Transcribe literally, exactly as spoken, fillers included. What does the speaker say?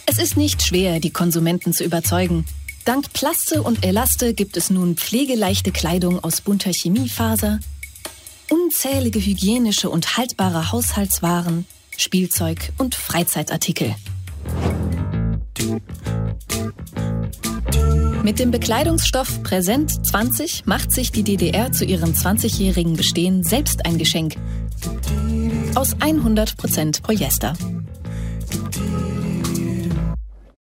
Es ist nicht schwer, die Konsumenten zu überzeugen. Dank Plaste und Elaste gibt es nun pflegeleichte Kleidung aus bunter Chemiefaser, unzählige hygienische und haltbare Haushaltswaren, Spielzeug und Freizeitartikel. Mit dem Bekleidungsstoff Präsent zwanzig macht sich die D D R zu ihrem zwanzigjährigen Bestehen selbst ein Geschenk. Aus hundert Prozent Polyester.